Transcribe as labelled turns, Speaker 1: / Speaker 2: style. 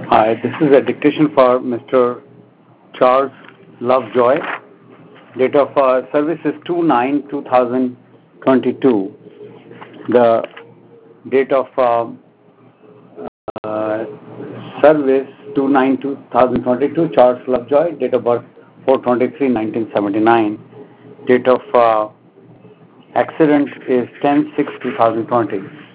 Speaker 1: Hi, this is a dictation for Mr. Charles Lovejoy. Date of service is 2/9/2022. The date of service 2/9/2022. Charles Lovejoy. Date of birth 4/23/1979. Date of accident is 10/6/2020.